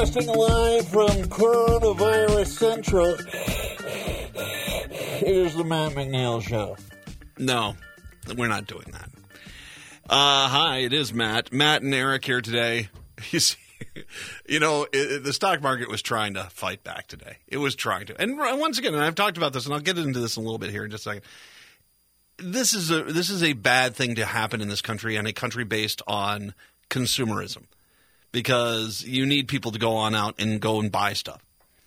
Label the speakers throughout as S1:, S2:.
S1: Broadcasting live from Coronavirus Central, here's the Matt McNeil Show.
S2: No, we're not doing that. Hi, it is Matt. Matt and Eric here today. The stock market was trying to fight back today. It was trying to. And once again, and I've talked about this, and I'll get into this in a little bit here in just a second. This is a bad thing to happen in this country, and a country based on consumerism, because you need people to go on out and go and buy stuff.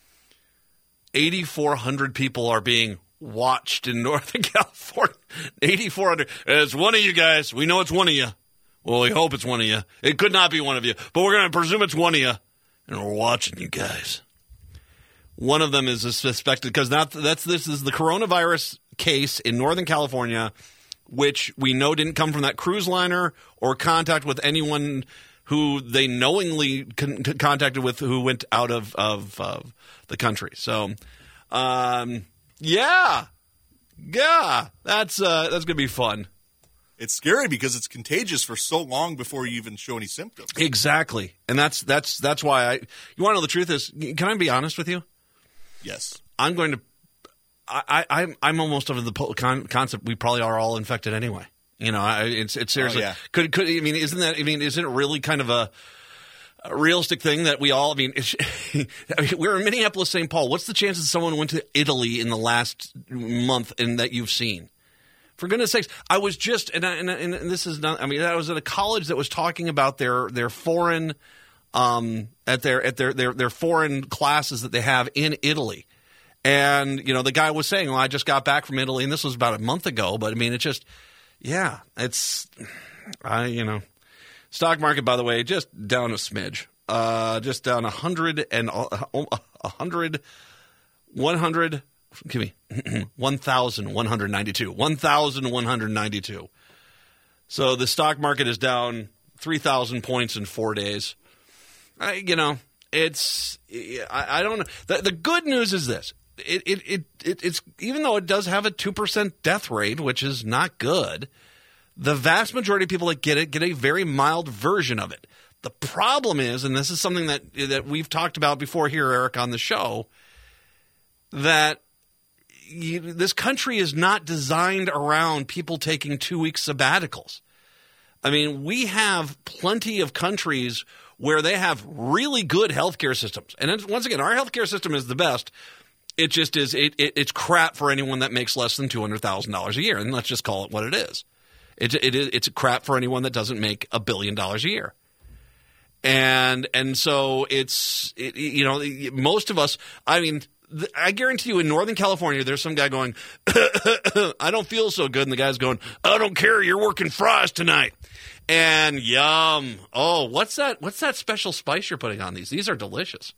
S2: 8,400 people are being watched in Northern California. 8,400. It's one of you guys. We know it's one of you. Well, we hope it's one of you. It could not be one of you, but we're going to presume it's one of you, and we're watching you guys. One of them is suspected because this is the coronavirus case in Northern California, which we know didn't come from that cruise liner or contact with anyone who they knowingly contacted with who went out of the country. So, yeah, that's going to be fun.
S3: It's scary because it's contagious for so long before you even show any symptoms.
S2: Exactly, and that's why you want to know the truth is. Can I be honest with you?
S3: Yes,
S2: I'm going to. I'm almost of the concept we probably are all infected anyway. You know, it's seriously.
S3: Oh, yeah.
S2: Isn't it really kind of a realistic thing that we all? We're in Minneapolis, St. Paul. What's the chances someone went to Italy in the last month and that you've seen? For goodness sakes, I was just and this is not. I was at a college that was talking about their foreign at their foreign classes that they have in Italy. And, the guy was saying, well, I just got back from Italy, and this was about a month ago. But, it's just, stock market, by the way, just down a smidge. Just down 1,192. So the stock market is down 3,000 points in 4 days. I don't know. The good news is this. It's even though it does have a 2% death rate, which is not good, the vast majority of people that get it get a very mild version of it. The problem is, and this is something that we've talked about before here, Eric, on the show, that this country is not designed around people taking 2-week sabbaticals. We have plenty of countries where they have really good healthcare systems. And once again, our healthcare system is the best. It just is it's crap for anyone that makes less than $200,000 a year. And let's just call it what it is. It's crap for anyone that doesn't make $1 billion a year. And so most of us, I guarantee you in Northern California, there's some guy going, I don't feel so good. And the guy's going, I don't care. You're working fries tonight. And yum. Oh, what's that special spice you're putting on these? These are delicious.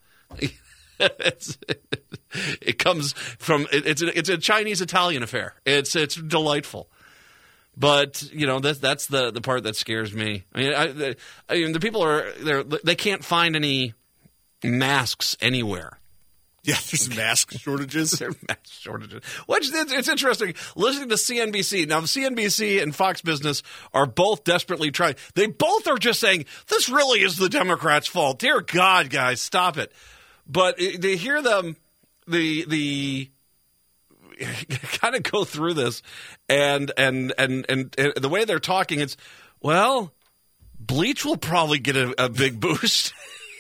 S2: It comes from it's a Chinese Italian affair. It's delightful. But that's the part that scares me. The people they can't find any masks anywhere.
S3: Yeah, there's mask shortages.
S2: There are mask shortages. It's interesting listening to CNBC. Now, CNBC and Fox Business are both desperately trying. They both are just saying, this really is the Democrats' fault. Dear God, guys, stop it. But they hear them, the kind of go through this, and the way they're talking, it's, well, bleach will probably get a big boost.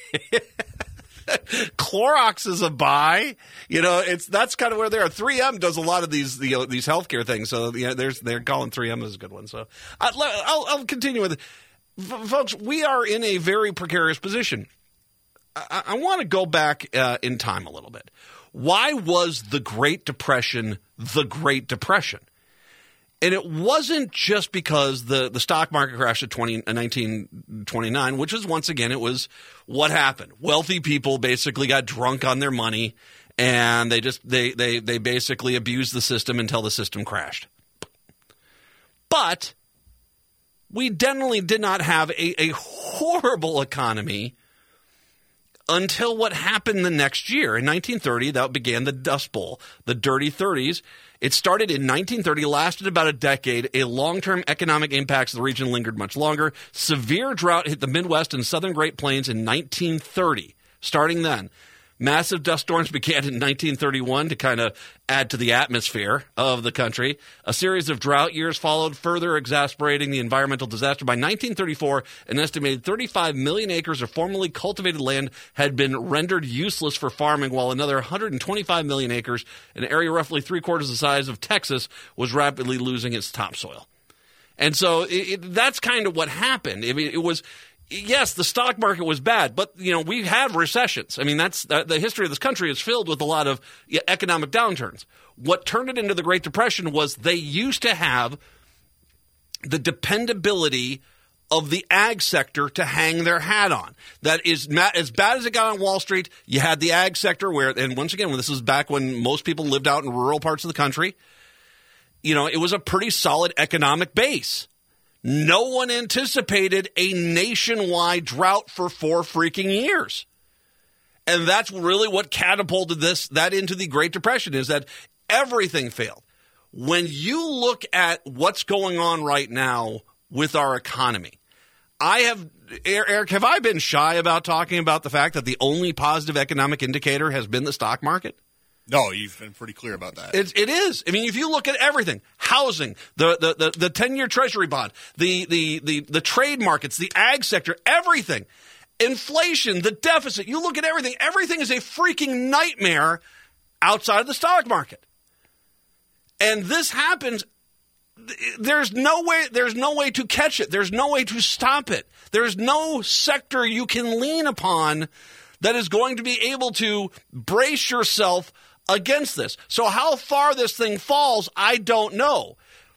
S2: Clorox is a buy. That's kind of where they are. 3M does a lot of these healthcare things. So they're calling 3M as a good one. So I'll continue with it. Folks, we are in a very precarious position. I want to go back in time a little bit. Why was the Great Depression the Great Depression? And it wasn't just because the stock market crashed in 1929, which is, once again, it was what happened. Wealthy people basically got drunk on their money, and they basically abused the system until the system crashed. But we generally did not have a horrible economy until what happened the next year. In 1930, that began the Dust Bowl, the Dirty 30s. It started in 1930, lasted about a decade. A long-term economic impacts of the region lingered much longer. Severe drought hit the Midwest and southern Great Plains in 1930. starting then. Massive dust storms began in 1931 to kind of add to the atmosphere of the country. A series of drought years followed, further exacerbating the environmental disaster. By 1934, an estimated 35 million acres of formerly cultivated land had been rendered useless for farming, while another 125 million acres, an area roughly three-quarters the size of Texas, was rapidly losing its topsoil. And so that's kind of what happened. I mean, it was... Yes, the stock market was bad, but, we have recessions. I mean, that's the history of this country is filled with a lot of economic downturns. What turned it into the Great Depression was they used to have the dependability of the ag sector to hang their hat on. That is as bad as it got on Wall Street. You had the ag sector where, and once again, this was back when most people lived out in rural parts of the country, it was a pretty solid economic base. No one anticipated a nationwide drought for 4 freaking years. And that's really what catapulted that into the Great Depression, is that everything failed. When you look at what's going on right now with our economy, Eric, have I been shy about talking about the fact that the only positive economic indicator has been the stock market?
S3: No, you've been pretty clear about that.
S2: It is. I mean, if you look at everything, housing, the 10-year Treasury bond, the trade markets, the ag sector, everything, inflation, the deficit, you look at everything. Everything is a freaking nightmare outside of the stock market. And this happens. There's no way to catch it. There's no way to stop it. There's no sector you can lean upon that is going to be able to brace yourself against this. So how far this thing falls, I don't know.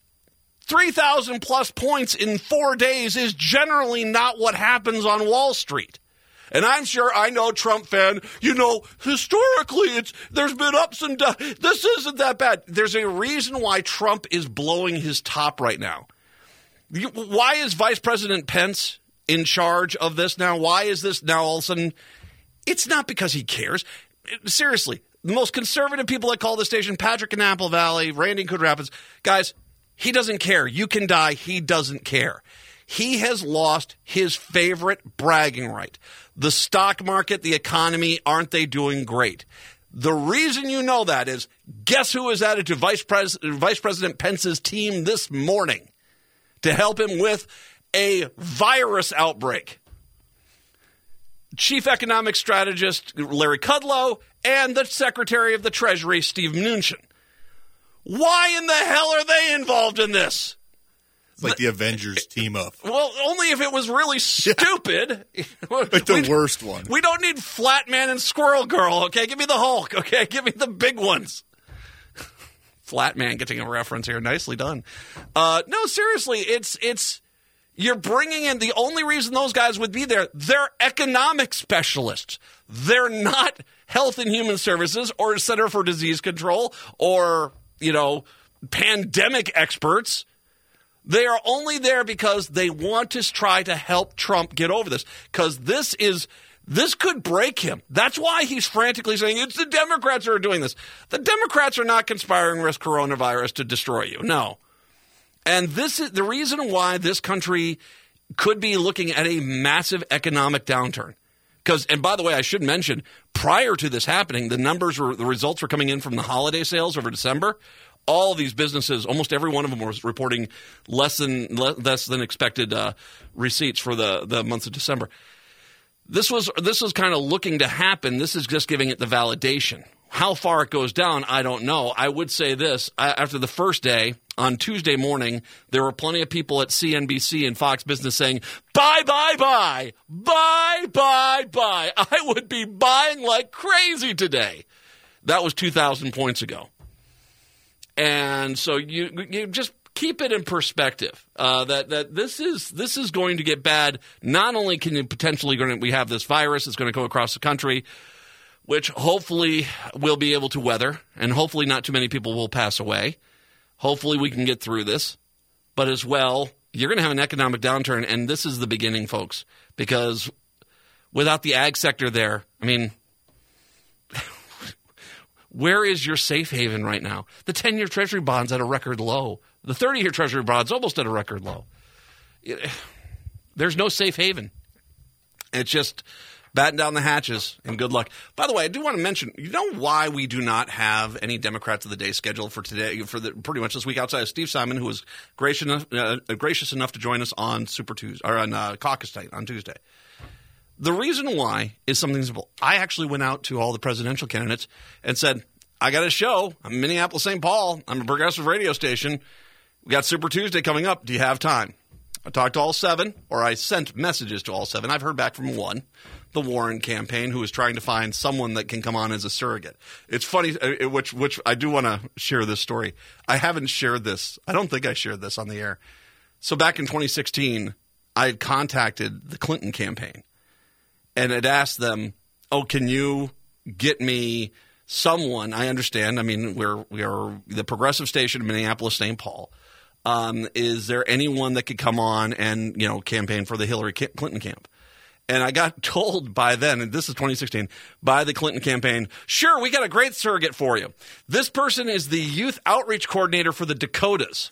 S2: 3,000 plus points in 4 days is generally not what happens on Wall Street. And I know, Trump fan, historically there's been ups and downs. This isn't that bad. There's a reason why Trump is blowing his top right now. Why is Vice President Pence in charge of this now? Why is this now all of a sudden? It's not because he cares. Seriously, the most conservative people that call the station, Patrick in Apple Valley, Randy in Coon Rapids, guys, he doesn't care. You can die. He doesn't care. He has lost his favorite bragging right. The stock market, the economy, aren't they doing great? The reason you know that is, guess who was added to Vice President Pence's team this morning to help him with a virus outbreak? Chief Economic Strategist Larry Kudlow and the Secretary of the Treasury, Steve Mnuchin. Why in the hell are they involved in this?
S3: It's like the Avengers team up.
S2: Well, only if it was really stupid.
S3: Like the worst one.
S2: We don't need Flat Man and Squirrel Girl, okay? Give me the Hulk, okay? Give me the big ones. Flat Man getting a reference here. Nicely done. No, seriously, it's you're bringing in, the only reason those guys would be there, they're economic specialists. They're not Health and Human Services or Center for Disease Control or, pandemic experts. They are only there because they want to try to help Trump get over this, because this could break him. That's why he's frantically saying it's the Democrats who are doing this. The Democrats are not conspiring with coronavirus to destroy you. No. And this is the reason why this country could be looking at a massive economic downturn. And by the way, I should mention, prior to this happening, the results were coming in from the holiday sales over December. All of these businesses, almost every one of them was reporting less than expected receipts for the month of December. This was kind of looking to happen. This is just giving it the validation. How far it goes down, I don't know. I would say this. After the first day, on Tuesday morning, there were plenty of people at CNBC and Fox Business saying, buy, buy, buy, buy, buy, buy. I would be buying like crazy today. That was 2,000 points ago. And so you just keep it in perspective that this is going to get bad. Not only can you potentially we have this virus that's going to go across the country, which hopefully we'll be able to weather, and hopefully not too many people will pass away. Hopefully we can get through this. But as well, you're going to have an economic downturn, and this is the beginning, folks, because without the ag sector there, I mean, where is your safe haven right now? The 10-year Treasury bond's at a record low. The 30-year Treasury bond's almost at a record low. There's no safe haven. It's just batten down the hatches, and good luck. By the way, I do want to mention, you know why we do not have any Democrats of the Day scheduled for today, pretty much this week, outside of Steve Simon, who was gracious enough to join us on Super Tuesday, or on Caucus Night on Tuesday. The reason why is something simple. I actually went out to all the presidential candidates and said, I got a show. I'm in Minneapolis, St. Paul. I'm a progressive radio station. We got Super Tuesday coming up. Do you have time? I talked to all 7, or I sent messages to all 7. I've heard back from 1, the Warren campaign, who is trying to find someone that can come on as a surrogate. It's funny, which I do want to share this story. I haven't shared this. I don't think I shared this on the air. So back in 2016, I had contacted the Clinton campaign and had asked them, can you get me someone? I understand. I mean, we are the progressive station in Minneapolis, St. Paul. Is there anyone that could come on and, campaign for the Hillary Clinton camp? And I got told by then, and this is 2016, by the Clinton campaign, sure, we got a great surrogate for you. This person is the youth outreach coordinator for the Dakotas.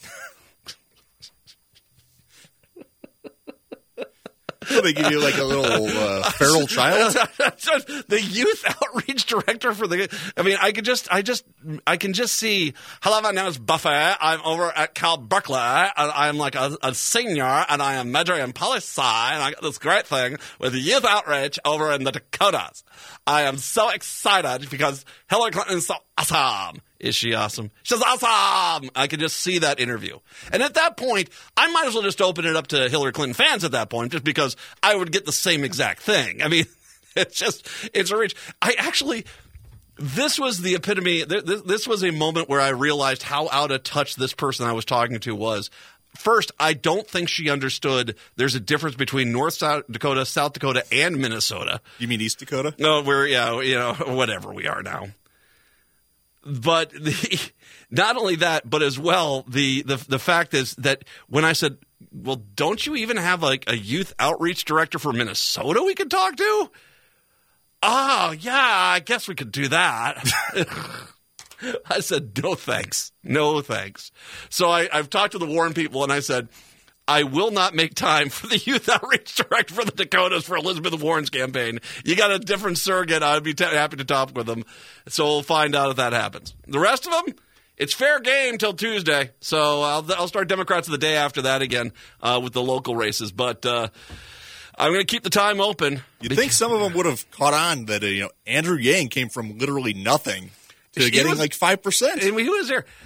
S3: So they give you like a little feral child?
S2: The youth outreach director for the – I mean, I can just see, hello, my name is Buffy. I'm over at Cal Berkeley, and I'm like a senior, and I am majoring in poli-sci, and I got this great thing with youth outreach over in the Dakotas. I am so excited because Hillary Clinton is so awesome. Is she awesome? She's awesome! I could just see that interview. And at that point, I might as well just open it up to Hillary Clinton fans at that point, just because I would get the same exact thing. I mean, it's a reach. This was the epitome. This was a moment where I realized how out of touch this person I was talking to was. First, I don't think she understood there's a difference between North Dakota, South Dakota, and Minnesota.
S3: You mean East Dakota?
S2: No, whatever we are now. But not only that, but as well, the fact is that when I said, well, don't you even have like a youth outreach director for Minnesota we could talk to? Oh, yeah, I guess we could do that. I said, no thanks. No thanks. So I've talked to the Warren people and I said, I will not make time for the youth outreach director for the Dakotas for Elizabeth Warren's campaign. You got a different surrogate. I'd be happy to talk with them. So we'll find out if that happens. The rest of them, it's fair game till Tuesday. So I'll start Democrats the day after that again with the local races. But I'm going to keep the time open.
S3: You'd think some of them would have caught on that Andrew Yang came from literally nothing to getting like 5%.
S2: And he was there.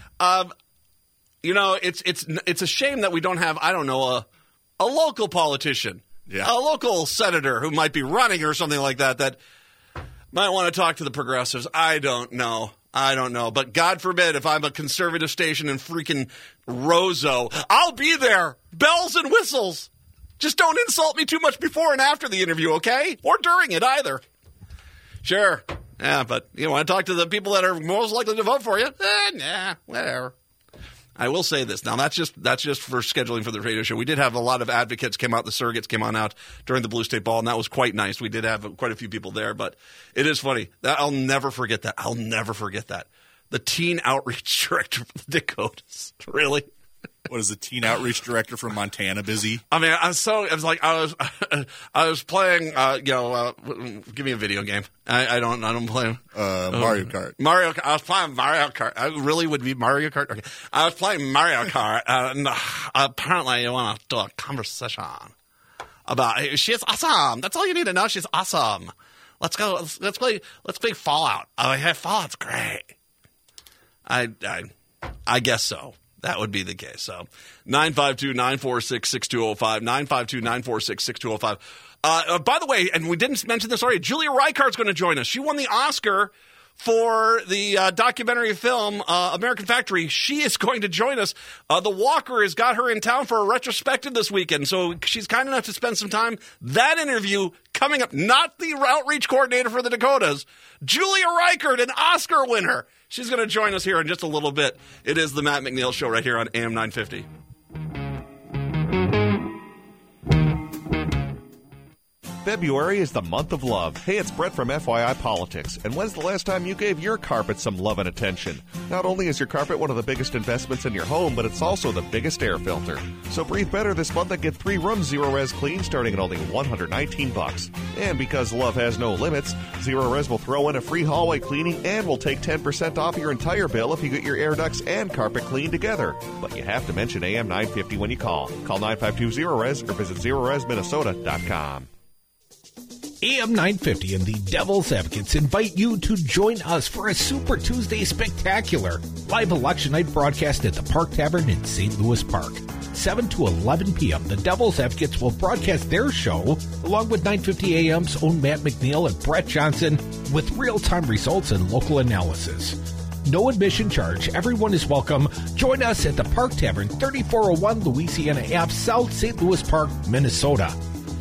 S2: It's a shame that we don't have, I don't know, a local politician, a local senator who might be running or something like that might want to talk to the progressives. I don't know. But God forbid if I'm a conservative station in freaking Roseau, I'll be there. Bells and whistles. Just don't insult me too much before and after the interview, okay? Or during it either. Sure. Yeah, but you want to talk to the people that are most likely to vote for you? Nah, whatever. I will say this. Now, that's just for scheduling for the radio show. We did have a lot of advocates came out. The surrogates came on out during the Blue State Ball, and that was quite nice. We did have quite a few people there, but it is funny. I'll never forget that. The teen outreach director for the Dakotas. Really?
S3: What is the teen outreach director from Montana busy?
S2: I mean, I was playing. Give me a video game. I don't play
S3: Mario Kart.
S2: Mario Kart. I was playing Mario Kart. I really would be Mario Kart. Okay, I was playing Mario Kart, and apparently you want to do a conversation about she's awesome. That's all you need to know. She's awesome. Let's go. Let's play Fallout. Oh yeah, Fallout's great. I guess so. That would be the case. So 952-946-6205, 952-946-6205. By the way, and we didn't mention this already, Julia Reichardt's going to join us. She won the Oscar for the documentary film American Factory. She is going to join us. The Walker has got her in town for a retrospective this weekend, so she's kind enough to spend some time. That interview coming up, not the outreach coordinator for the Dakotas, Julia Reichard, an Oscar winner. She's going to join us here in just a little bit. It is the Matt McNeil Show right here on AM 950.
S4: February is the month of love. Hey, it's Brett from FYI Politics. And when's the last time you gave your carpet some love and attention? Not only is your carpet one of the biggest investments in your home, but it's also the biggest air filter. So breathe better this month and get 3 rooms Zero-Res clean starting at only $119. And because love has no limits, Zero-Res will throw in a free hallway cleaning and will take 10% off your entire bill if you get your air ducts and carpet cleaned together. But you have to mention AM 950 when you call. Call 952-ZERO-RES or visit ZeroResMinnesota.com.
S5: AM 950 and the Devil's Advocates invite you to join us for a Super Tuesday Spectacular live election night broadcast at the Park Tavern in St. Louis Park. 7 to 11 p.m., the Devil's Advocates will broadcast their show along with 950 AM's own Matt McNeil and Brett Johnson with real-time results and local analysis. No admission charge. Everyone is welcome. Join us at the Park Tavern, 3401 Louisiana Ave, South St. Louis Park, Minnesota.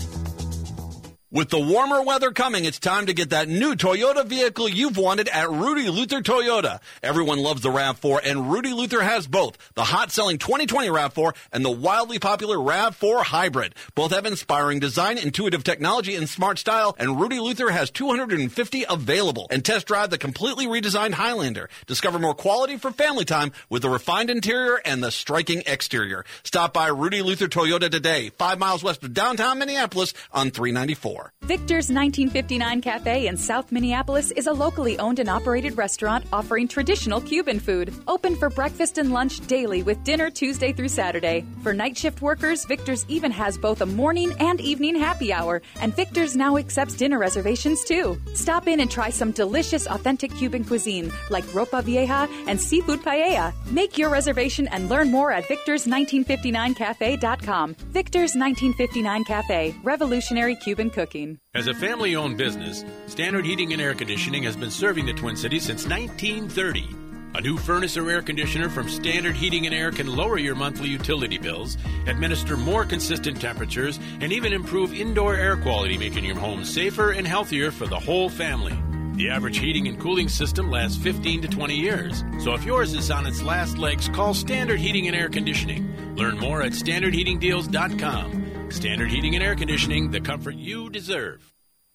S2: With the warmer weather coming, it's time to get that new Toyota vehicle you've wanted at Rudy Luther Toyota. Everyone loves the RAV4, and Rudy Luther has both the hot-selling 2020 RAV4 and the wildly popular RAV4 Hybrid. Both have inspiring design, intuitive technology, and smart style, and Rudy Luther has 250 available. And test drive the completely redesigned Highlander. Discover more quality for family time with the refined interior and the striking exterior. Stop by Rudy Luther Toyota today, 5 miles west of downtown Minneapolis on 394.
S6: Victor's 1959 Cafe in South Minneapolis is a locally owned and operated restaurant offering traditional Cuban food. Open for breakfast and lunch daily with dinner Tuesday through Saturday. For night shift workers, Victor's even has both a morning and evening happy hour, and Victor's now accepts dinner reservations too. Stop in and try some delicious authentic Cuban cuisine like ropa vieja and seafood paella. Make your reservation and learn more at victors1959cafe.com. Victor's 1959 Cafe, revolutionary Cuban cooking.
S7: As a family-owned business, Standard Heating and Air Conditioning has been serving the Twin Cities since 1930. A new furnace or air conditioner from Standard Heating and Air can lower your monthly utility bills, administer more consistent temperatures, and even improve indoor air quality, making your home safer and healthier for the whole family. The average heating and cooling system lasts 15 to 20 years. So if yours is on its last legs, call Standard Heating and Air Conditioning. Learn more at standardheatingdeals.com. Standard Heating and Air Conditioning, the comfort you deserve.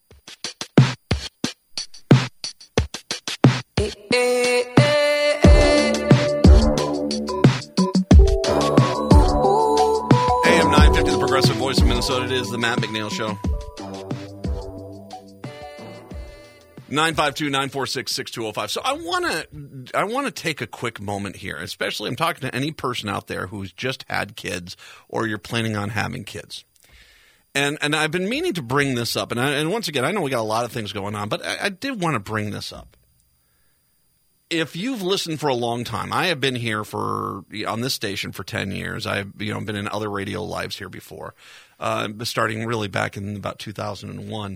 S2: AM 950, the progressive voice of Minnesota. It is the Matt McNeil Show. 952-946-6205. So I want to take a quick moment here, especially I'm talking to any person out there who's just had kids or you're planning on having kids. And I've been meaning to bring this up. And once again, I know we got a lot of things going on, but I did want to bring this up. If you've listened for a long time, I have been here on this station for 10 years. I've been in other radio lives here before, starting really back in about 2001.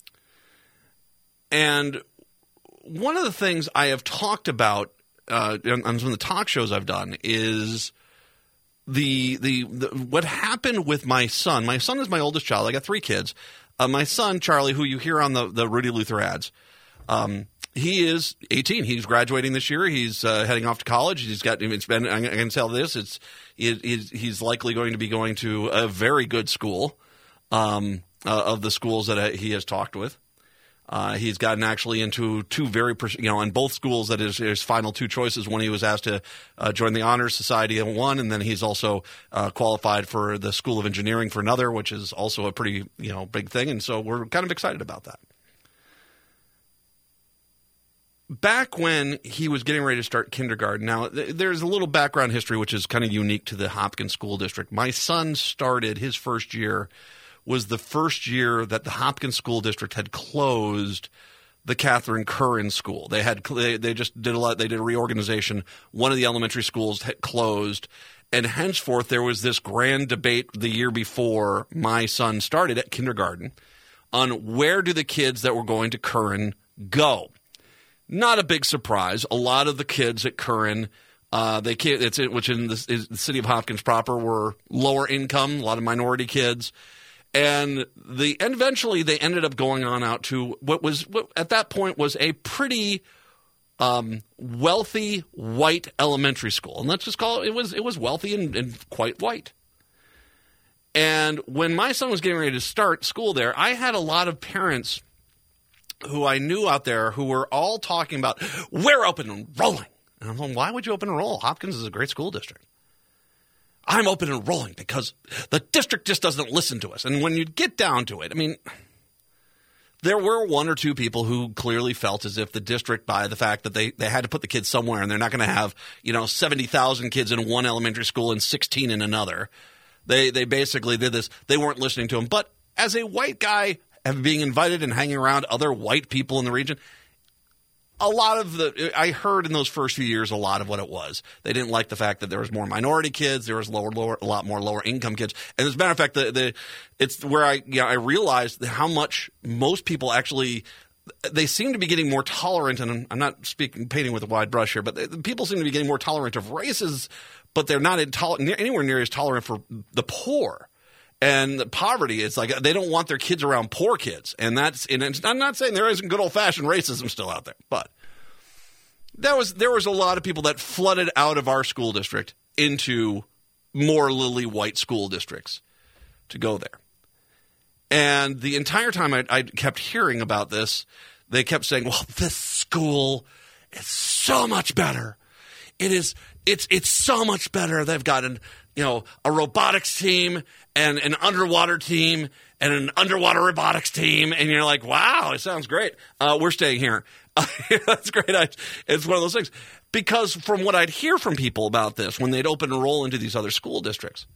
S2: And one of the things I have talked about on some of the talk shows I've done is the what happened with my son. My son is my oldest child. I got 3 kids. My son, Charlie, who you hear on the Rudy Luther ads, he is 18. He's graduating this year. He's heading off to college. He's got. I can tell this. He's likely going to be going to a very good school of the schools that he has talked with. He's gotten actually into 2 very, in both schools that his final 2 choices. One, he was asked to join the Honor Society in one, and then he's also qualified for the School of Engineering for another, which is also a pretty, big thing. And so we're kind of excited about that. Back when he was getting ready to start kindergarten, now there's a little background history which is kind of unique to the Hopkins School District. My son started his first year was the first year that the Hopkins School District had closed the Catherine Curran School. They just did they did a reorganization. One of the elementary schools had closed, and henceforth there was this grand debate the year before my son started at kindergarten on where do the kids that were going to Curran go. Not a big surprise. A lot of the kids at Curran, which in the city of Hopkins proper, were lower income, a lot of minority kids. And eventually they ended up going on out to what at that point was a pretty wealthy white elementary school. And let's just call it was wealthy and quite white. And when my son was getting ready to start school there, I had a lot of parents who I knew out there who were all talking about, we're open enrolling. And I'm like, why would you open enroll? Hopkins is a great school district. I'm open enrolling because the district just doesn't listen to us. And when you get down to it, I mean, there were one or two people who clearly felt as if the district, by the fact that they had to put the kids somewhere and they're not going to have, 70,000 kids in one elementary school and 16 in another. They basically did this. They weren't listening to them. But as a white guy being invited and hanging around other white people in the region, I heard in those first few years a lot of what it was. They didn't like the fact that there was more minority kids, there was a lot more lower income kids. And as a matter of fact, it's where I realized how much most people actually, they seem to be getting more tolerant, and I'm not painting with a wide brush here, but people seem to be getting more tolerant of races, but they're not anywhere near as tolerant for the poor. And the poverty, it's like they don't want their kids around poor kids. And I'm not saying there isn't good old-fashioned racism still out there, but there was a lot of people that flooded out of our school district into more lily white school districts to go there. And the entire time I kept hearing about this, they kept saying, well, this school is so much better. It's so much better. They've got a robotics team and an underwater team and an underwater robotics team. And you're like, wow, it sounds great. We're staying here. That's great. It's one of those things. Because from what I'd hear from people about this, when they'd open enroll into these other school districts,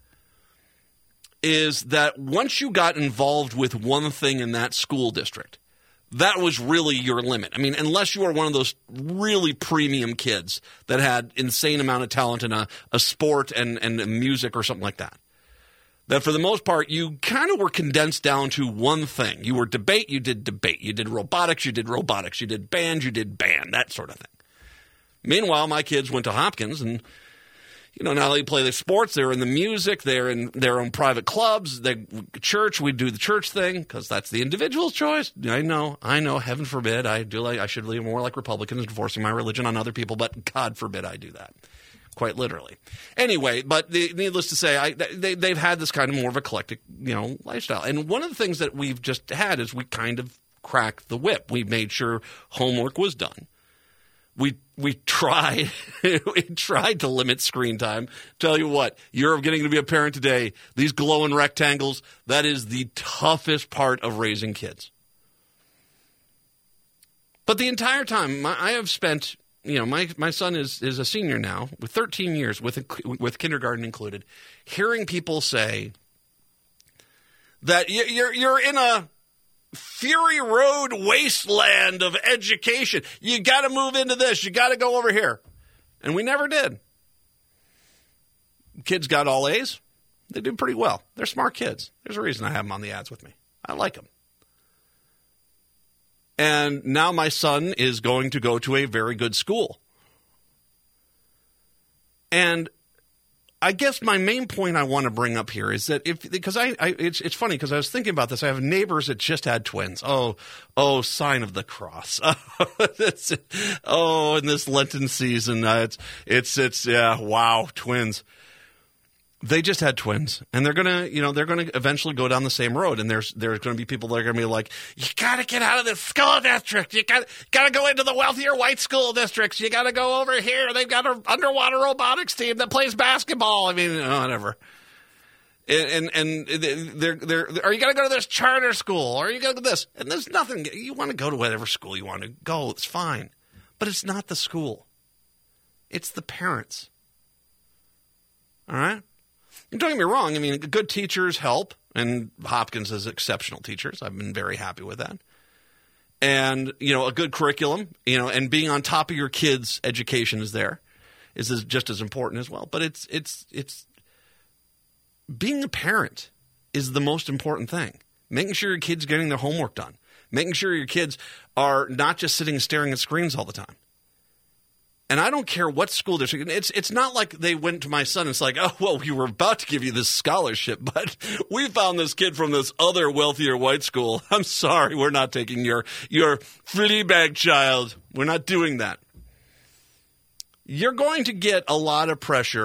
S2: is that once you got involved with one thing in that school district, that was really your limit. I mean, unless you were one of those really premium kids that had insane amount of talent in a sport and music or something like that. That for the most part, you kind of were condensed down to one thing. You were debate, you did debate. You did robotics, you did robotics. You did band, that sort of thing. Meanwhile, my kids went to Hopkins and, now they play the sports, they're in the music, they're in their own private clubs, church, we do the church thing because that's the individual's choice. I know, heaven forbid, I should be more like Republicans enforcing my religion on other people, but God forbid I do that. Quite literally. Anyway, but needless to say, they've had this kind of more of a eclectic, lifestyle. And one of the things that we've just had is we kind of cracked the whip. We made sure homework was done. We tried to limit screen time. Tell you what, you're getting to be a parent today. These glowing rectangles, that is the toughest part of raising kids. But the entire time, I have spent, my son is a senior now, with 13 years, with kindergarten included, hearing people say that you're in a Fury Road wasteland of education. You got to move into this. You got to go over here. And we never did. Kids got all A's. They do pretty well. They're smart kids. There's a reason I have them on the ads with me. I like them. And now my son is going to go to a very good school. And I guess my main point I want to bring up here is that it's funny because I was thinking about this. I have neighbors that just had twins. Oh, sign of the cross. In this Lenten season, wow, twins. They just had twins, and they're gonna eventually go down the same road. And there's going to be people that are going to be like, you got to get out of this school district. You got to go into the wealthier white school districts. You got to go over here. They've got an underwater robotics team that plays basketball. I mean, whatever. And are you going to go to this charter school? Or are you going to go to this? And there's nothing. You want to go to whatever school you want to go. It's fine, but it's not the school. It's the parents. All right. Don't get me wrong. I mean, good teachers help, and Hopkins has exceptional teachers. I've been very happy with that. And, a good curriculum, and being on top of your kids' education is just as important as well. But it's being a parent is the most important thing. Making sure your kids getting their homework done. Making sure your kids are not just sitting and staring at screens all the time. And I don't care what school district. It's not like they went to my son and it's like, oh, well, we were about to give you this scholarship, but we found this kid from this other wealthier white school. I'm sorry, we're not taking your Fleabag child. We're not doing that. You're going to get a lot of pressure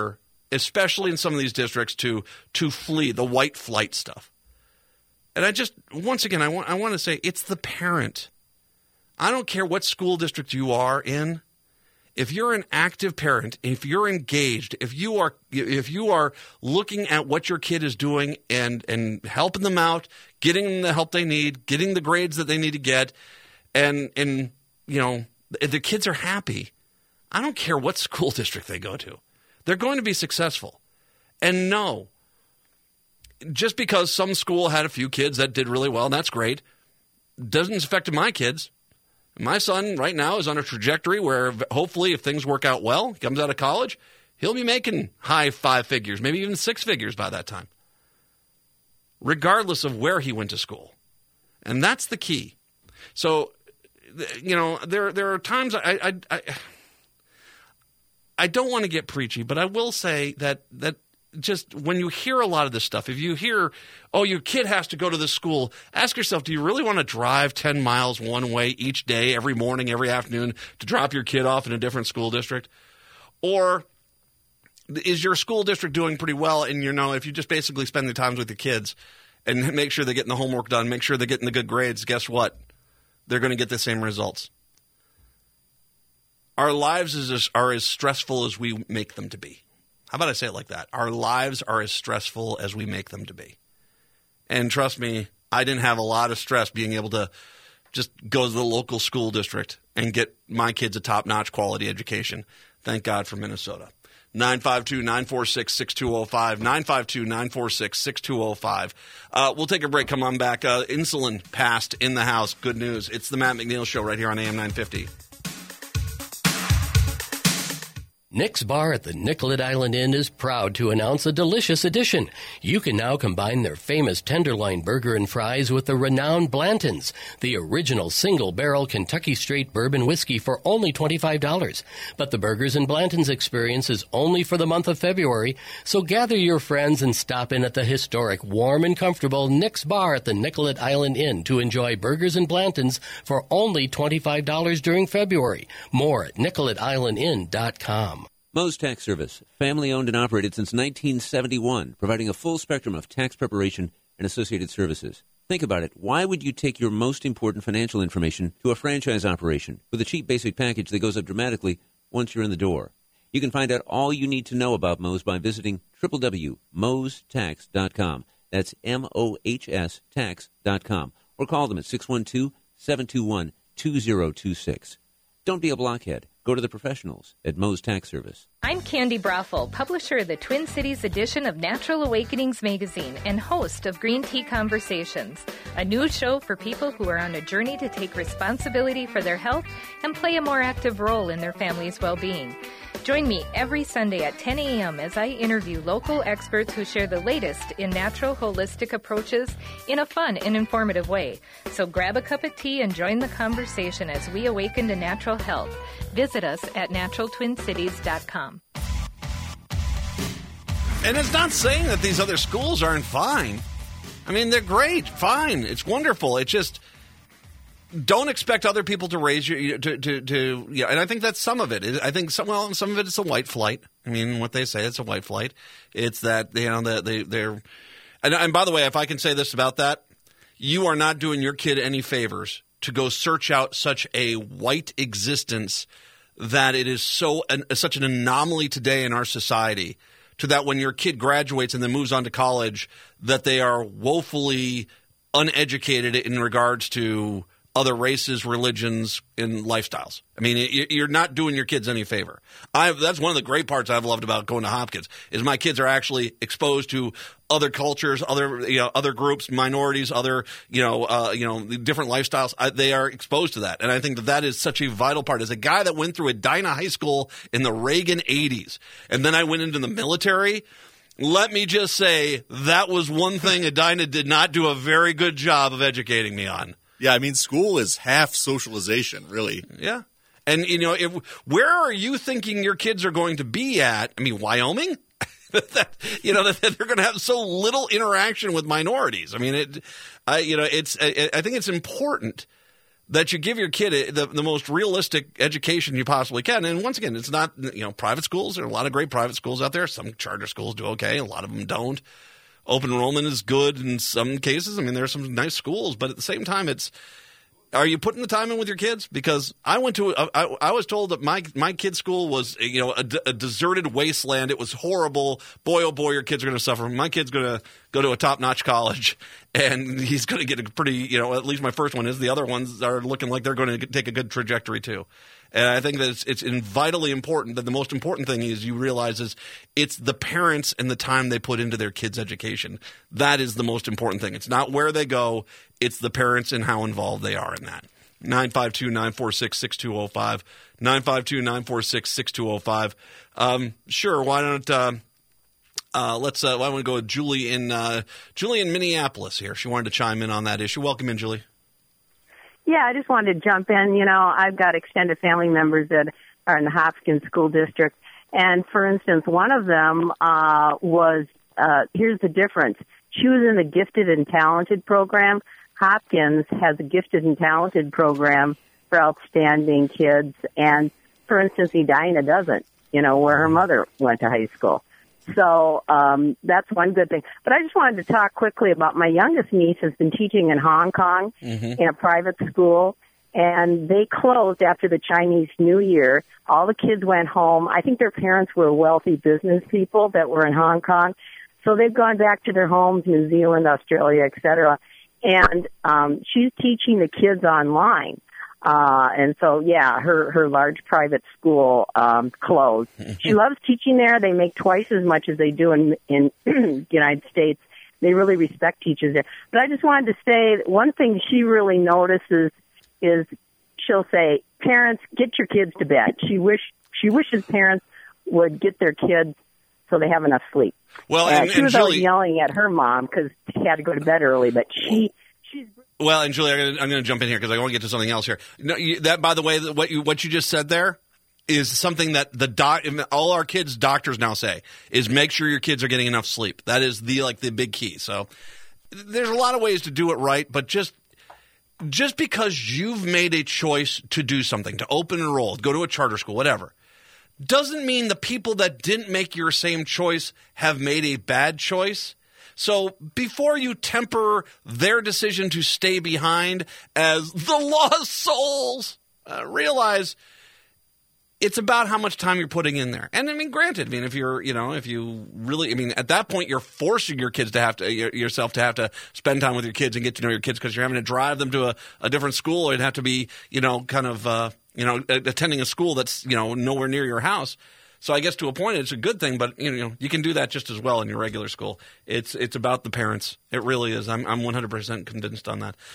S2: especially in some of these districts, to flee the white flight stuff. And I just, once again, I want to say it's the parent. I don't care what school district you are in. If you're an active parent, if you're engaged, if you are looking at what your kid is doing and helping them out, getting them the help they need, getting the grades that they need to get, and the kids are happy, I don't care what school district they go to. They're going to be successful. And no, just because some school had a few kids that did really well, and that's great, doesn't affect my kids. My son right now is on a trajectory where hopefully if things work out well, he comes out of college, he'll be making high 5 figures, maybe even 6 figures by that time, regardless of where he went to school. And that's the key. So, there are times I don't want to get preachy, but I will say that just when you hear a lot of this stuff, if you hear, oh, your kid has to go to this school, ask yourself, do you really want to drive 10 miles one way each day, every morning, every afternoon to drop your kid off in a different school district? Or is your school district doing pretty well? And, if you just basically spend the time with the kids and make sure they're getting the homework done, make sure they're getting the good grades, guess what? They're going to get the same results. Our lives are as stressful as we make them to be. How about I say it like that? Our lives are as stressful as we make them to be. And trust me, I didn't have a lot of stress being able to just go to the local school district and get my kids a top-notch quality education. Thank God for Minnesota. 952-946-6205, 952-946-6205. We'll take a break. Come on back. Insulin passed in the House. Good news. It's the Matt McNeil Show right here on AM 950.
S8: Nick's Bar at the Nicollet Island Inn is proud to announce a delicious addition. You can now combine their famous tenderloin burger and fries with the renowned Blanton's, the original single-barrel Kentucky straight bourbon whiskey for only $25. But the Burgers and Blanton's experience is only for the month of February, so gather your friends and stop in at the historic, warm and comfortable Nick's Bar at the Nicollet Island Inn to enjoy Burgers and Blanton's for only $25 during February. More at NicolletIslandInn.com.
S9: Moe's Tax Service, family-owned and operated since 1971, providing a full spectrum of tax preparation and associated services. Think about it. Why would you take your most important financial information to a franchise operation with a cheap basic package that goes up dramatically once you're in the door? You can find out all you need to know about Moe's by visiting www.moestax.com. That's MOHS tax.com. Or call them at 612-721-2026. Don't be a blockhead. Go to the professionals at Moe's Tax Service.
S10: I'm Candy Broffel, publisher of the Twin Cities edition of Natural Awakenings magazine and host of Green Tea Conversations, a new show for people who are on a journey to take responsibility for their health and play a more active role in their family's well-being. Join me every Sunday at 10 a.m. as I interview local experts who share the latest in natural holistic approaches in a fun and informative way. So grab a cup of tea and join the conversation as we awaken to natural health. Visit us at naturaltwincities.com.
S2: And it's not saying that these other schools aren't fine. I mean, they're great, fine. It's wonderful. It's just don't expect other people to raise you and I think that's some of it. I think some of it is a white flight. I mean, what they say, it's a white flight. It's that they're and by the way, if I can say this about that, you are not doing your kid any favors to go search out such a white existence that it is such an anomaly today in our society, to that when your kid graduates and then moves on to college, that they are woefully uneducated in regards to other races, religions, and lifestyles. I mean, you're not doing your kids any favor. That's one of the great parts I've loved about going to Hopkins, is my kids are actually exposed to other cultures, other groups, minorities, other different lifestyles. They are exposed to that, and I think that is such a vital part. As a guy that went through Edina High School in the Reagan 80s, and then I went into the military, let me just say that was one thing Edina did not do a very good job of educating me on.
S3: Yeah, I mean, school is half socialization, really.
S2: Yeah. And, where are you thinking your kids are going to be at? I mean, Wyoming? That they're going to have so little interaction with minorities. I mean, I think it's important that you give your kid the most realistic education you possibly can. And once again, it's not, private schools. There are a lot of great private schools out there. Some charter schools do okay. A lot of them don't. Open enrollment is good in some cases. I mean, there are some nice schools, but at the same time, are you putting the time in with your kids? Because I went to I was told that my kid's school was a deserted wasteland. It was horrible. Boy, oh boy, your kids are going to suffer. My kid's going to go to a top-notch college, and he's going to get a pretty, at least my first one is. The other ones are looking like they're going to take a good trajectory too. And I think that it's vitally important that the most important thing is you realize is it's the parents and the time they put into their kids' education. That is the most important thing. It's not where they go. It's the parents and how involved they are in that. 952-946-6205. 952-946-6205. Sure, why don't why don't we go with Julie in Minneapolis here. She wanted to chime in on that issue. Welcome in, Julie.
S11: Yeah, I just wanted to jump in. I've got extended family members that are in the Hopkins School District. And, for instance, one of them here's the difference. She was in the Gifted and Talented program. Hopkins has a Gifted and Talented program for outstanding kids. And, for instance, Edina doesn't, where her mother went to high school. So that's one good thing. But I just wanted to talk quickly about my youngest niece has been teaching in Hong Kong in a private school, and they closed after the Chinese New Year. All the kids went home. I think their parents were wealthy business people that were in Hong Kong. So they've gone back to their homes, New Zealand, Australia, et cetera. And she's teaching the kids online. And so, yeah, her large private school closed. She loves teaching there. They make twice as much as they do in the United States. They really respect teachers there. But I just wanted to say one thing she really notices is she'll say, parents, get your kids to bed. She wishes parents would get their kids so they have enough sleep.
S2: Well,
S11: she was always yelling at her mom because she had to go to bed early, but she's...
S2: Well, and Julie, I'm going to jump in here because I want to get to something else here. No, that, by the way, what you just said there is something that all our kids' doctors now say is make sure your kids are getting enough sleep. That is the big key. So there's a lot of ways to do it right, but just because you've made a choice to do something, to open and enroll, go to a charter school, whatever, doesn't mean the people that didn't make your same choice have made a bad choice. So before you temper their decision to stay behind as the lost souls, realize it's about how much time you're putting in there. And I mean, granted, if you really, at that point, you're forcing your kids to have to, yourself to have to spend time with your kids and get to know your kids because you're having to drive them to a different school, or you'd have to be, attending a school that's, nowhere near your house. So I guess to a point it's a good thing, but you can do that just as well in your regular school. It's about the parents. It really is. I'm 100% convinced on that.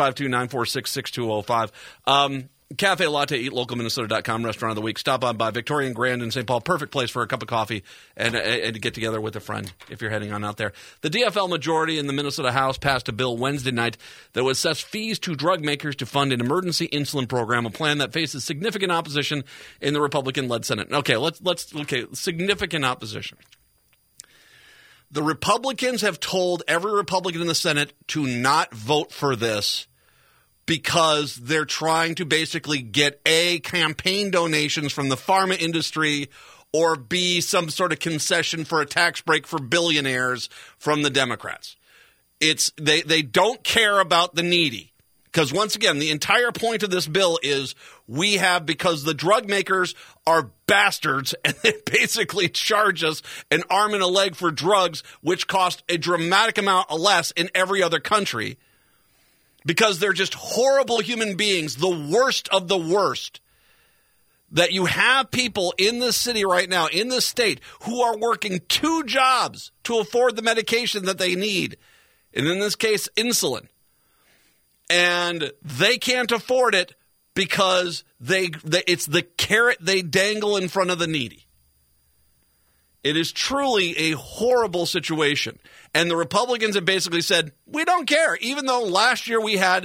S2: 952-946-6205. Cafe Latte, eatlocalminnesota.com, restaurant of the week. Stop on by Victoria and Grand in St. Paul. Perfect place for a cup of coffee and to get together with a friend if you're heading on out there. The DFL majority in the Minnesota House passed a bill Wednesday night that would assess fees to drug makers to fund an emergency insulin program, a plan that faces significant opposition in the Republican-led Senate. Okay, significant opposition. The Republicans have told every Republican in the Senate to not vote for this because they're trying to basically get A, campaign donations from the pharma industry, or B, some sort of concession for a tax break for billionaires from the Democrats. They don't care about the needy. Because once again, the entire point of this bill is because the drug makers are bastards and they basically charge us an arm and a leg for drugs, which cost a dramatic amount less in every other country. Because they're just horrible human beings, the worst of the worst. That you have people in this city right now, in this state, who are working 2 jobs to afford the medication that they need. And in this case, insulin. And they can't afford it because it's the carrot they dangle in front of the needy. It is truly a horrible situation. And the Republicans have basically said, we don't care. Even though last year we had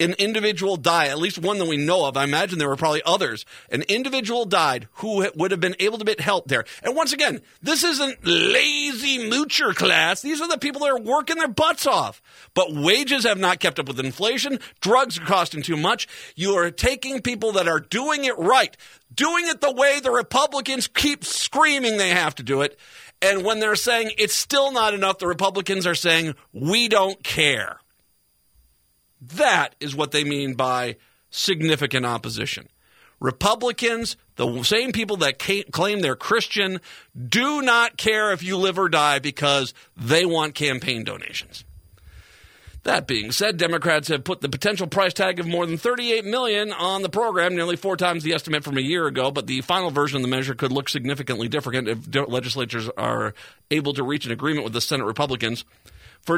S2: an individual die, at least one that we know of. I imagine there were probably others. An individual died who would have been able to get help there. And once again, this isn't lazy moocher class. These are the people that are working their butts off. But wages have not kept up with inflation. Drugs are costing too much. You are taking people that are doing it right, doing it the way the Republicans keep screaming they have to do it. And when they're saying it's still not enough, the Republicans are saying, we don't care. That is what they mean by significant opposition. Republicans, the same people that claim they're Christian, do not care if you live or die because they want campaign donations. That being said, Democrats have put the potential price tag of more than $38 million on the program, nearly 4 times the estimate from a year ago, but the final version of the measure could look significantly different if legislatures are able to reach an agreement with the Senate Republicans. For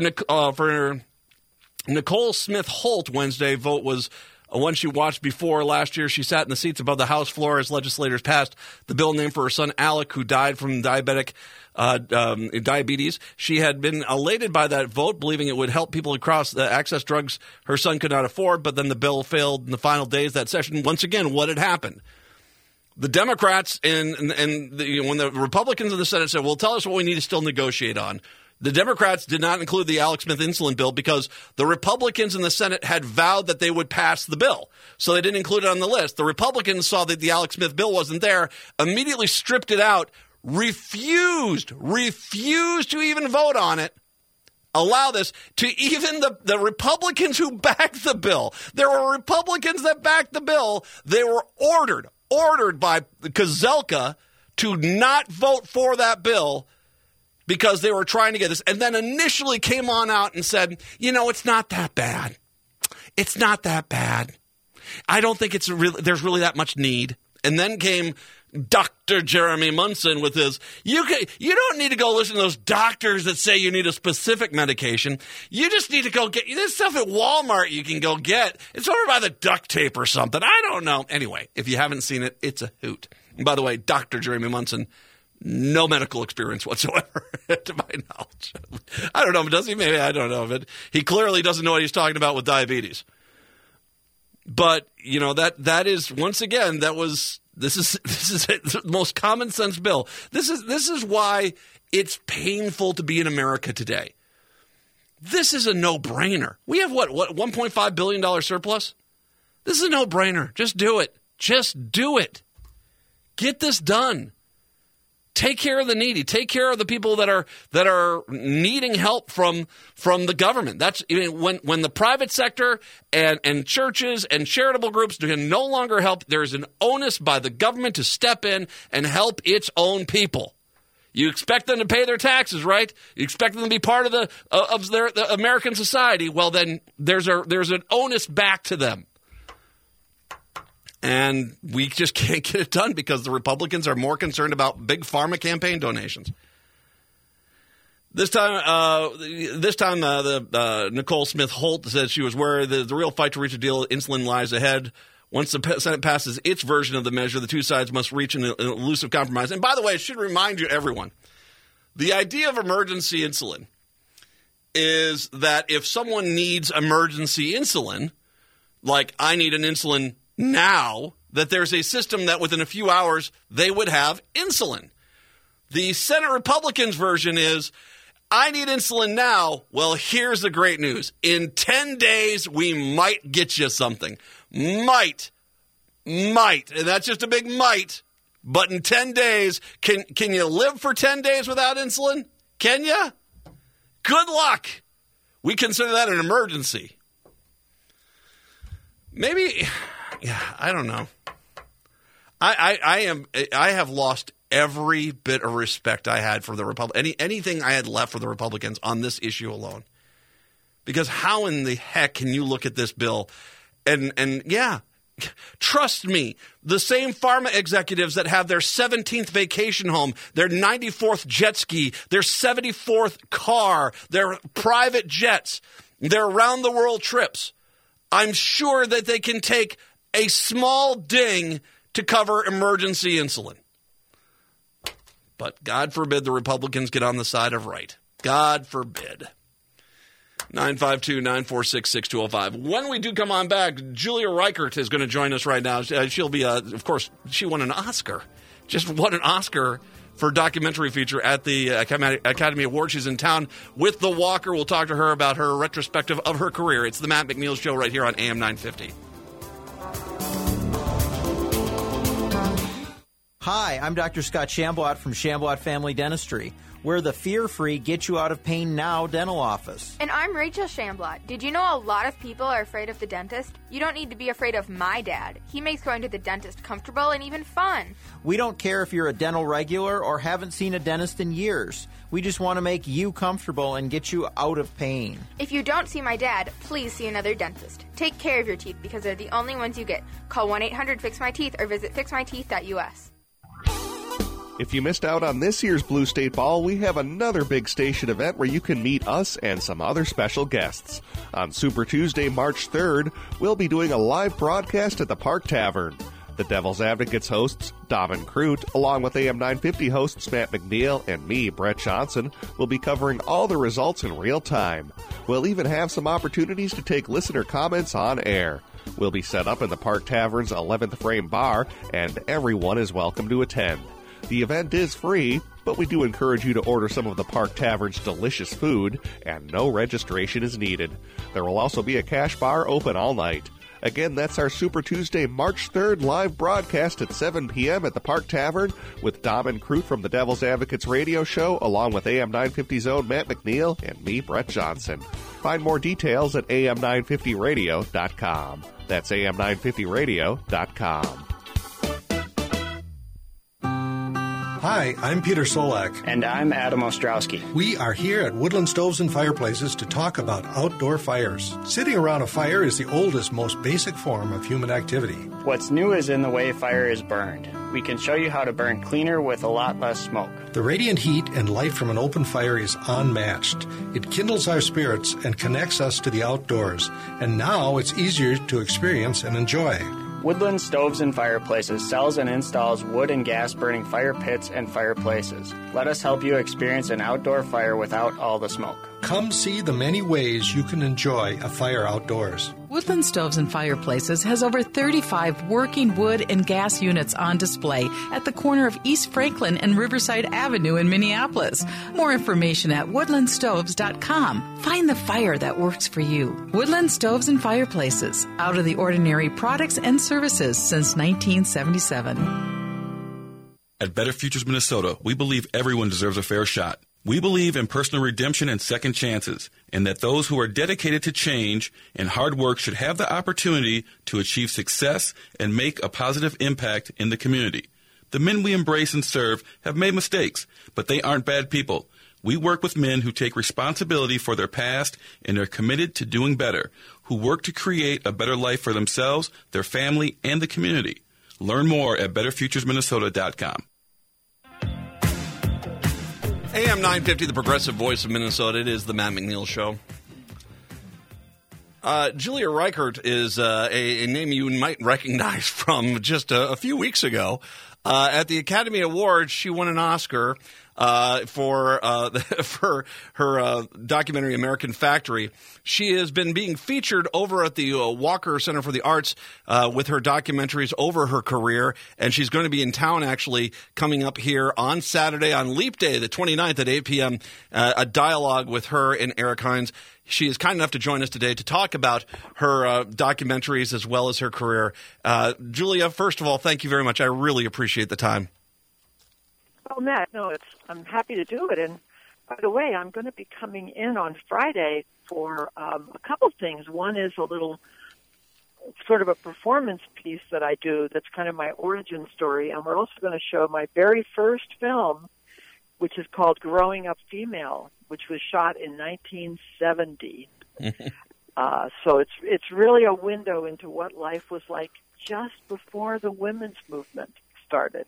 S2: Nicole Smith Holt, Wednesday vote was one she watched before. Last year, she sat in the seats above the House floor as legislators passed the bill named for her son Alec, who died from diabetes. She had been elated by that vote, believing it would help people across access drugs her son could not afford, but then the bill failed in the final days of that session. Once again, what had happened? The Democrats when the Republicans in the Senate said, well, tell us what we need to still negotiate on. The Democrats did not include the Alex Smith insulin bill because the Republicans in the Senate had vowed that they would pass the bill. So they didn't include it on the list. The Republicans saw that the Alex Smith bill wasn't there, immediately stripped it out, refused to even vote on it, allow this to even the Republicans who backed the bill. There were Republicans that backed the bill. They were ordered by Kozelka to not vote for that bill because they were trying to get this, and then initially came on out and said, it's not that bad. It's not that bad. I don't think there's really that much need. And then came Dr. Jeremy Munson with his, you don't need to go listen to those doctors that say you need a specific medication. You just need to go get this stuff at Walmart you can go get. It's over by the duct tape or something. I don't know. Anyway, if you haven't seen it, it's a hoot. And by the way, Dr. Jeremy Munson, no medical experience whatsoever, to my knowledge. I don't know, does he? Maybe, I don't know. But he clearly doesn't know what he's talking about with diabetes. But, that is, once again, this is the most common sense bill. This is why it's painful to be in America today. This is a no-brainer. We have what $1.5 billion surplus? This is a no-brainer. Just do it. Just do it. Get this done. Take care of the needy. Take care of the people that are needing help from the government. That's when the private sector and churches and charitable groups can no longer help. There is an onus by the government to step in and help its own people. You expect them to pay their taxes, right? You expect them to be part of the American society. Well, then there's an onus back to them. And we just can't get it done because the Republicans are more concerned about big pharma campaign donations. This time, Nicole Smith Holt said she was where the real fight to reach a deal, insulin lies ahead. Once the Senate passes its version of the measure, the two sides must reach an elusive compromise. And by the way, I should remind you, everyone, the idea of emergency insulin is that if someone needs emergency insulin, like I need an insulin now, that there's a system that within a few hours they would have insulin. The Senate Republicans version is, I need insulin now. Well, here's the great news. In 10 days, we might get you something. Might. And that's just a big might. But in 10 days, can you live for 10 days without insulin? Can you? Good luck. We consider that an emergency. Maybe... Yeah, I don't know. I have lost every bit of respect I had for the anything I had left for the Republicans on this issue alone. Because how in the heck can you look at this bill and yeah, trust me, the same pharma executives that have their 17th vacation home, their 94th jet ski, their 74th car, their private jets, their around the world trips, I'm sure that they can take a small ding to cover emergency insulin. But God forbid the Republicans get on the side of right. God forbid. 952-946-6205. When we do come on back, Julia Reichert is going to join us right now. She'll be, of course, she won an Oscar. Just won an Oscar for documentary feature at the Academy Awards. She's in town with The Walker. We'll talk to her about her retrospective of her career. It's the Matt McNeil Show right here on AM 950.
S12: Hi, I'm Dr. Scott Shamblot from Shamblot Family Dentistry. We're the fear-free, get-you-out-of-pain-now dental office.
S13: And I'm Rachel Shamblot. Did you know a lot of people are afraid of the dentist? You don't need to be afraid of my dad. He makes going to the dentist comfortable and even fun.
S12: We don't care if you're a dental regular or haven't seen a dentist in years. We just want to make you comfortable and get you out of pain.
S13: If you don't see my dad, please see another dentist. Take care of your teeth because they're the only ones you get. Call 1-800-FIX-MY-TEETH or visit fixmyteeth.us.
S4: If you missed out on this year's Blue State Ball, we have another big station event where you can meet us and some other special guests. On Super Tuesday, March 3rd, we'll be doing a live broadcast at the Park Tavern. The Devil's Advocates hosts, Dom and Crute, along with AM 950 hosts Matt McNeil and me, Brett Johnson, will be covering all the results in real time. We'll even have some opportunities to take listener comments on air. We'll be set up in the Park Tavern's 11th Frame Bar, and everyone is welcome to attend. The event is free, but we do encourage you to order some of the Park Tavern's delicious food, and no registration is needed. There will also be a cash bar open all night. Again, that's our Super Tuesday, March 3rd live broadcast at 7 p.m. at the Park Tavern with Dom and Crute from the Devil's Advocates radio show, along with AM 950's own Matt McNeil and me, Brett Johnson. Find more details at am950radio.com. That's am950radio.com.
S14: Hi, I'm Peter Solak.
S15: And I'm Adam Ostrowski.
S14: We are here at Woodland Stoves and Fireplaces to talk about outdoor fires. Sitting around a fire is the oldest, most basic form of human activity.
S15: What's new is in the way fire is burned. We can show you how to burn cleaner with a lot less smoke.
S14: The radiant heat and light from an open fire is unmatched. It kindles our spirits and connects us to the outdoors. And now it's easier to experience and enjoy.
S15: Woodland Stoves and Fireplaces sells and installs wood and gas burning fire pits and fireplaces. Let us help you experience an outdoor fire without all the smoke.
S14: Come see the many ways you can enjoy a fire outdoors.
S16: Woodland Stoves and Fireplaces has over 35 working wood and gas units on display at the corner of East Franklin and Riverside Avenue in Minneapolis. More information at woodlandstoves.com. Find the fire that works for you. Woodland Stoves and Fireplaces. Out of the ordinary products and services since 1977.
S17: At Better Futures Minnesota, we believe everyone deserves a fair shot. We believe in personal redemption and second chances, and that those who are dedicated to change and hard work should have the opportunity to achieve success and make a positive impact in the community. The men we embrace and serve have made mistakes, but they aren't bad people. We work with men who take responsibility for their past and are committed to doing better, who work to create a better life for themselves, their family, and the community. Learn more at betterfuturesminnesota.com.
S2: AM 950, the progressive voice of Minnesota. It is the Matt McNeil Show. Julia Reichert is a name you might recognize from just a few weeks ago. At the Academy Awards, she won an Oscar for her documentary American Factory. She has been being featured over at the Walker Center for the Arts with her documentaries over her career, and she's going to be in town actually coming up here on Saturday on Leap Day, the 29th at 8 p.m., a dialogue with her and Eric Hines. She is kind enough to join us today to talk about her documentaries as well as her career. Julia, first of all, thank you very much. I really appreciate the time.
S18: Oh, Matt, no, I'm happy to do it. And by the way, I'm going to be coming in on Friday for a couple things. One is a little sort of a performance piece that I do that's kind of my origin story. And we're also going to show my very first film, which is called Growing Up Female, which was shot in 1970. So it's really a window into what life was like just before the women's movement started.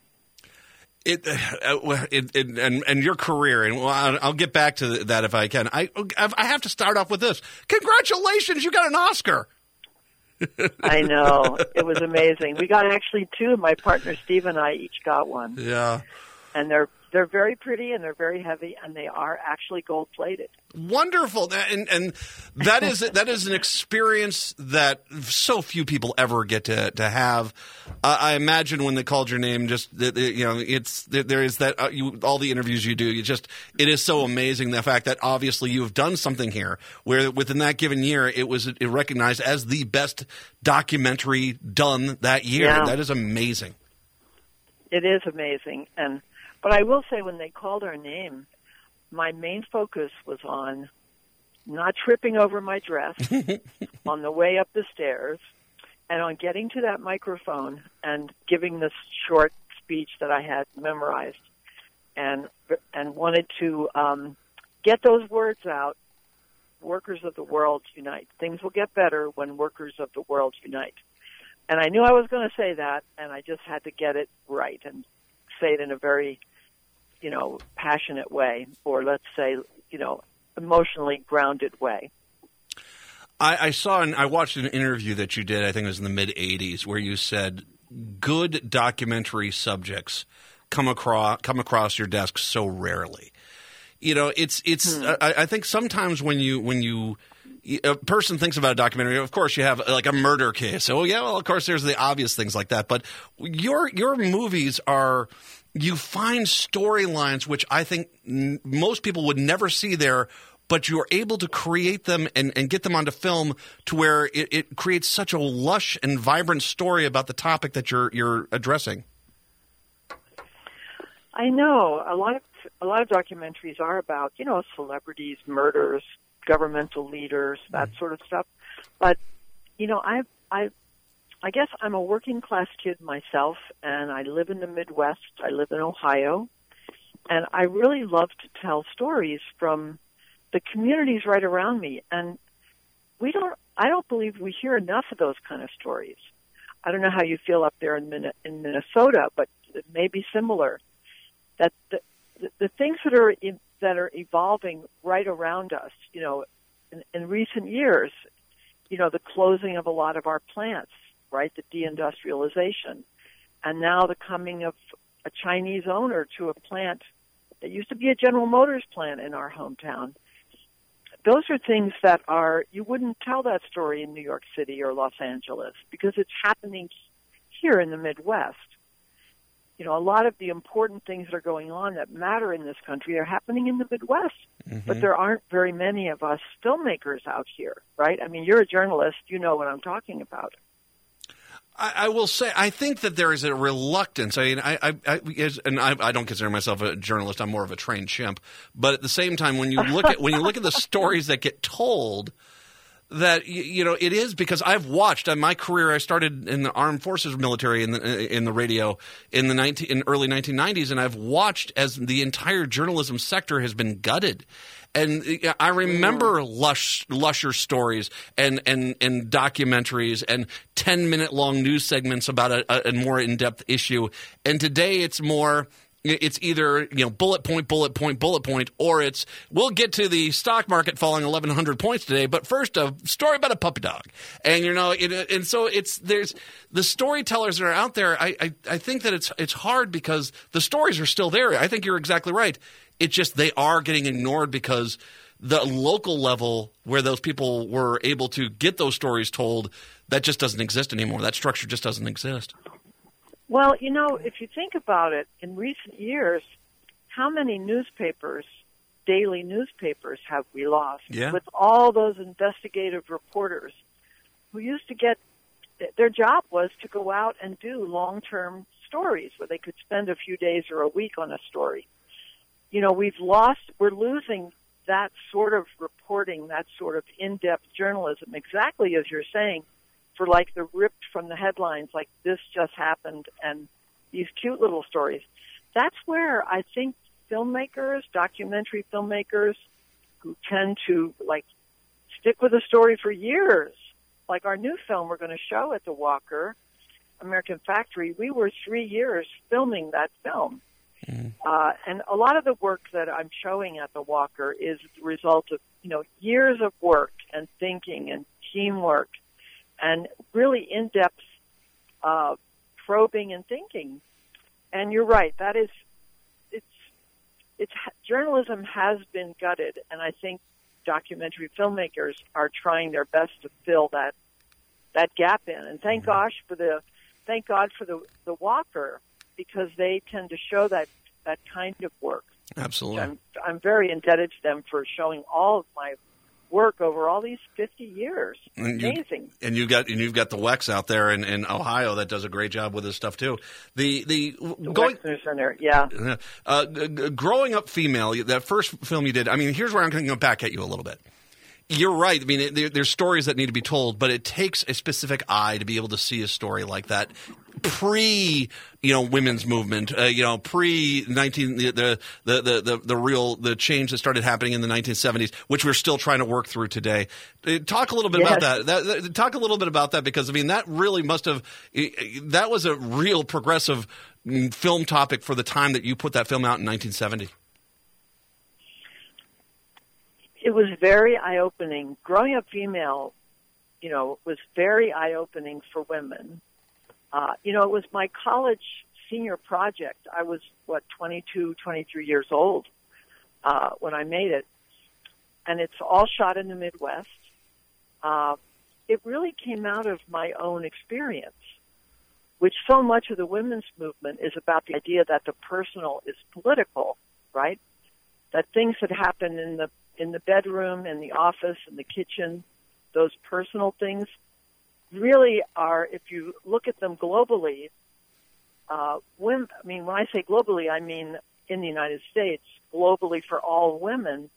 S2: And your career, and I'll get back to that if I can. I have to start off with this. Congratulations, you got an Oscar.
S18: I know. It was amazing. We got actually two. My partner Steve and I each got one.
S2: Yeah.
S18: And they're They're very pretty and they're very heavy, and they are actually gold-plated.
S2: Wonderful, and that is an experience that so few people ever get to have. I imagine when they called your name, just there is that all the interviews you do. It is so amazing the fact that obviously you have done something here where within that given year it was recognized as the best documentary done that year.
S18: Yeah.
S2: That is amazing.
S18: It is amazing, but I will say when they called our name, my main focus was on not tripping over my dress on the way up the stairs and on getting to that microphone and giving this short speech that I had memorized and wanted to get those words out. Workers of the world unite. Things will get better when workers of the world unite. And I knew I was going to say that, and I just had to get it right and say it in a very, passionate way, or let's say, emotionally grounded way.
S2: I watched an interview that you did, I think it was in the mid-'80s, where you said good documentary subjects come across your desk so rarely. I think sometimes when a person thinks about a documentary, of course you have like a murder case. Oh yeah, well of course there's the obvious things like that. But your movies are, you find storylines which I think most people would never see there, but you're able to create them and get them onto film to where it creates such a lush and vibrant story about the topic that you're addressing.
S18: I know a lot of documentaries are about celebrities, murders, governmental leaders, that sort of stuff. But I guess I'm a working class kid myself, and I live in the Midwest. I live in Ohio, and I really love to tell stories from the communities right around me. And I don't believe we hear enough of those kind of stories. I don't know how you feel up there in Minnesota, but it may be similar. That the things that are evolving right around us, in recent years, the closing of a lot of our plants, right, the deindustrialization, and now the coming of a Chinese owner to a plant that used to be a General Motors plant in our hometown. Those are things that you wouldn't tell that story in New York City or Los Angeles because it's happening here in the Midwest. A lot of the important things that are going on that matter in this country are happening in the Midwest, but there aren't very many of us filmmakers out here, right? I mean, you're a journalist, you know what I'm talking about.
S2: I will say, I think that there is a reluctance. I mean, I don't consider myself a journalist. I'm more of a trained chimp. But at the same time, when you look at the stories that get told, that it is because I've watched my career. I started in the armed forces military in the radio in early 1990s, and I've watched as the entire journalism sector has been gutted. And I remember lusher stories and documentaries and 10-minute long news segments about a more in-depth issue. And today it's more. It's either bullet point, or it's we'll get to the stock market falling 1,100 points today, but first a story about a puppy dog, and and so there's the storytellers that are out there. I think that it's hard because the stories are still there. I think you're exactly right. It's just they are getting ignored because the local level where those people were able to get those stories told, that just doesn't exist anymore. That structure just doesn't exist.
S18: Well, if you think about it, in recent years, how many daily newspapers have we lost?
S2: Yeah.
S18: With all those investigative reporters who used to their job was to go out and do long-term stories where they could spend a few days or a week on a story. We're losing that sort of reporting, that sort of in-depth journalism, exactly as you're saying, for like the ripped from the headlines, like this just happened, and these cute little stories. That's where I think documentary filmmakers who tend to stick with a story for years, like our new film we're going to show at the Walker, American Factory, we were 3 years filming that film. And a lot of the work that I'm showing at the Walker is the result of, years of work and thinking and teamwork and really in-depth probing and thinking. And you're right, journalism has been gutted, and I think documentary filmmakers are trying their best to fill that gap in. And thank God for the Walker, because they tend to show that kind of work.
S2: Absolutely.
S18: I'm very indebted to them for showing all of my work over all these 50 years. Amazing.
S2: And you've got the Wex out there in Ohio that does a great job with this stuff too. The
S18: Wexner Center, yeah.
S2: Growing Up Female, that first film you did. I mean, here's where I'm going to go back at you a little bit. You're right. I mean, there's stories that need to be told, but it takes a specific eye to be able to see a story like that. Pre, women's movement, pre the change that started happening in the 1970s, which we're still trying to work through today. Talk a little bit about that. Talk a little bit about that, because I mean that really that was a real progressive film topic for the time that you put that film out in 1970.
S18: It was very eye-opening. Growing Up Female, was very eye-opening for women. It was my college senior project. I was, 22, 23 years old when I made it. And it's all shot in the Midwest. It really came out of my own experience, which so much of the women's movement is about the idea that the personal is political, right? That things that happen in the bedroom, in the office, in the kitchen, those personal things really are, if you look at them globally, when I say globally, I mean in the United States, globally for all women,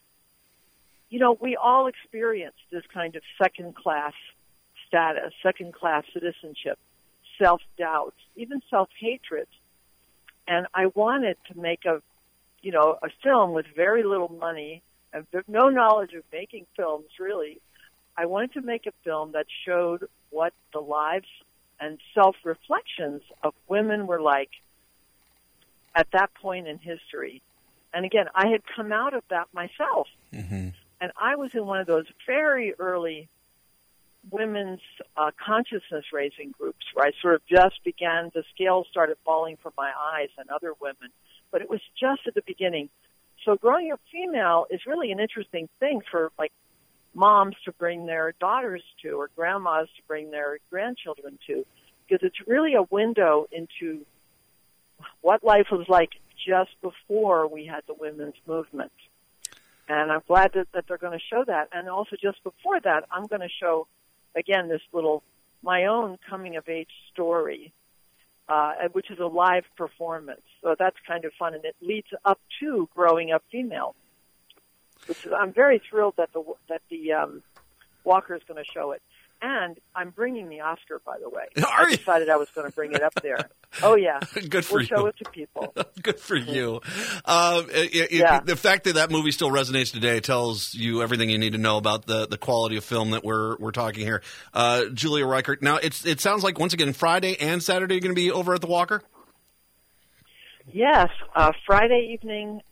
S18: we all experience this kind of second-class status, second-class citizenship, self-doubt, even self-hatred. And I wanted to make a film with very little money and no knowledge of making films, really. I wanted to make a film that showed what the lives and self-reflections of women were like at that point in history. And again, I had come out of that myself. Mm-hmm. And I was in one of those very early women's consciousness-raising groups where I sort of just began, the scales started falling from my eyes and other women. But it was just at the beginning. So Growing Up Female is really an interesting thing for, moms to bring their daughters to, or grandmas to bring their grandchildren to, because it's really a window into what life was like just before we had the women's movement. And I'm glad that they're going to show that. And also just before that, I'm going to show, again, this my own coming-of-age story, which is a live performance. So that's kind of fun, and it leads up to Growing Up Female. I'm very thrilled that the Walker is going to show it. And I'm bringing the Oscar, by the way. I decided I was going to bring it up there. Oh, yeah.
S2: Good for you.
S18: We'll show it to people.
S2: Good for you. The fact that movie still resonates today tells you everything you need to know about the quality of film that we're talking here. Julia Reichert. Now, it sounds like, once again, Friday and Saturday you're going to be over at the Walker?
S18: Yes. Friday evening,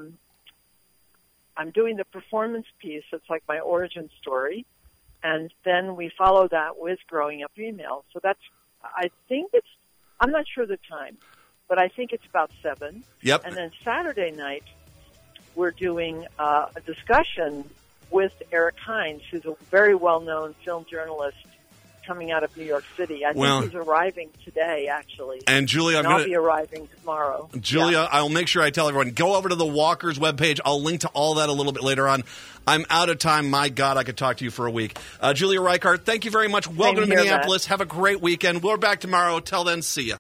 S18: I'm doing the performance piece. It's like my origin story. And then we follow that with Growing Up Female. So I'm not sure the time, but I think it's about 7.
S2: Yep.
S18: And then Saturday night, we're doing a discussion with Eric Hines, who's a very well-known film journalist coming out of New York City. I think he's arriving today, actually.
S2: And Julia,
S18: I'll be arriving tomorrow.
S2: Julia, I'll make sure I tell everyone, go over to the Walker's webpage. I'll link to all that a little bit later on. I'm out of time. My God, I could talk to you for a week. Julia Reichert, thank you very much. Welcome to Minneapolis. Have a great weekend. We're back tomorrow. Till then, see ya.